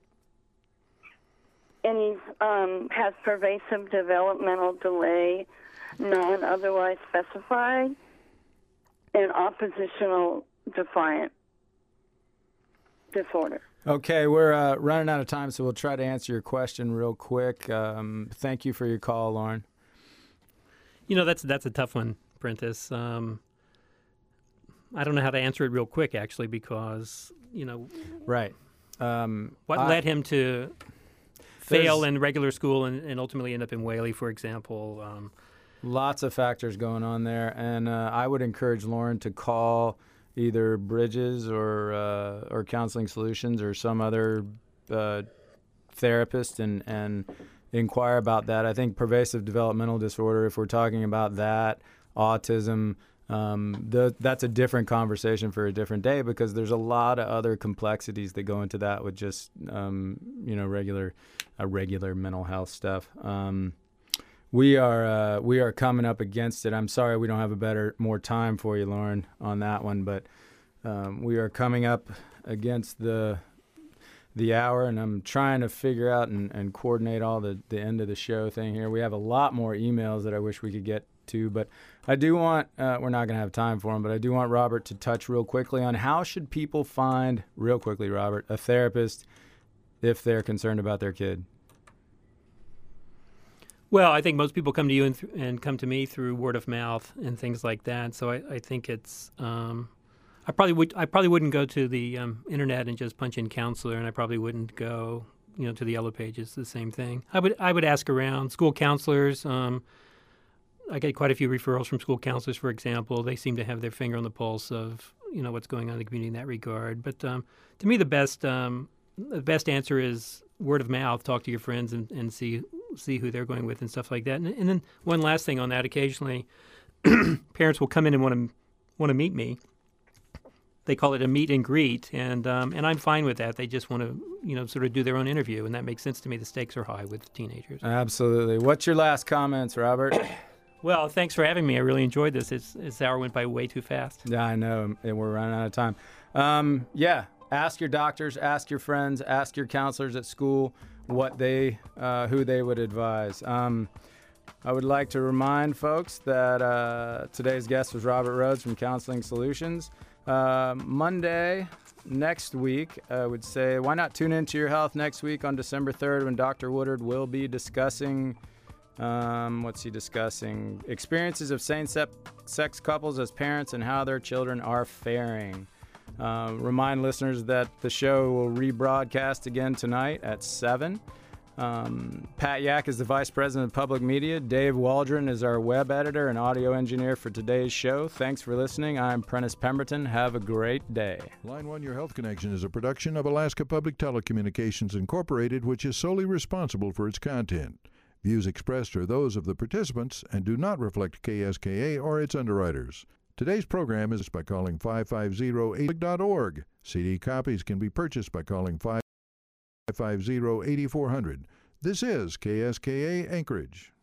and he um, has pervasive developmental delay, non-otherwise specified, and oppositional defiant disorder. Okay, we're uh, running out of time, so we'll try to answer your question real quick. Um, thank you for your call, Lauren. You know, that's that's a tough one, Prentice. Um, I don't know how to answer it real quick, actually, because, you know, right. Um, what I, led him to fail in regular school and, and ultimately end up in Whaley, for example? Um, lots of factors going on there, and uh, I would encourage Lauren to call either Bridges or uh, or Counseling Solutions or some other uh, therapist and, and inquire about that. I think pervasive developmental disorder, if we're talking about that, autism, um, the, that's a different conversation for a different day, because there's a lot of other complexities that go into that with just um, you know regular uh, regular mental health stuff. Um, We are uh, we are coming up against it. I'm sorry we don't have a better more time for you, Lauren, on that one, but um, we are coming up against the the hour, and I'm trying to figure out and, and coordinate all the, the end of the show thing here. We have a lot more emails that I wish we could get to, but I do want uh, we're not going to have time for them, but I do want Robert to touch real quickly on how should people find, real quickly, Robert, a therapist if they're concerned about their kid. Well, I think most people come to you and, th- and come to me through word of mouth and things like that. So I, I think it's um, I probably would I probably wouldn't go to the um, internet and just punch in counselor, and I probably wouldn't go you know to the Yellow Pages. The same thing. I would I would ask around school counselors. Um, I get quite a few referrals from school counselors, for example. They seem to have their finger on the pulse of you know what's going on in the community in that regard. But um, to me, the best um, the best answer is word of mouth. Talk to your friends and, and see. see who they're going with and stuff like that. And, and then one last thing on that, occasionally parents will come in and want to want to meet me. They call it a meet and greet, and um, and I'm fine with that. They just want to, you know, sort of do their own interview, and that makes sense to me. The stakes are high with teenagers. Absolutely. What's your last comments, Robert? Well, thanks for having me. I really enjoyed this. It's, this hour went by way too fast. Yeah, I know, and we're running out of time. Um, yeah, ask your doctors, ask your friends, ask your counselors at school what they, uh, who they would advise. Um, I would like to remind folks that uh, today's guest was Robert Rhodes from Counseling Solutions. Uh, Monday next week, I would say, why not tune into Your Health next week on December third when Doctor Woodard will be discussing, um, what's he discussing? Experiences of same-sex couples as parents and how their children are faring. Uh, remind listeners that the show will rebroadcast again tonight at seven. Um, Pat Yak is the Vice President of Public Media. Dave Waldron is our web editor and audio engineer for today's show. Thanks for listening. I'm Prentice Pemberton. Have a great day. Line one Your Health Connection is a production of Alaska Public Telecommunications Incorporated, which is solely responsible for its content. Views expressed are those of the participants and do not reflect K S K A or its underwriters. Today's program is by calling five five zero eight dot org. C D copies can be purchased by calling five five zero eight four zero zero. This is K S K A Anchorage.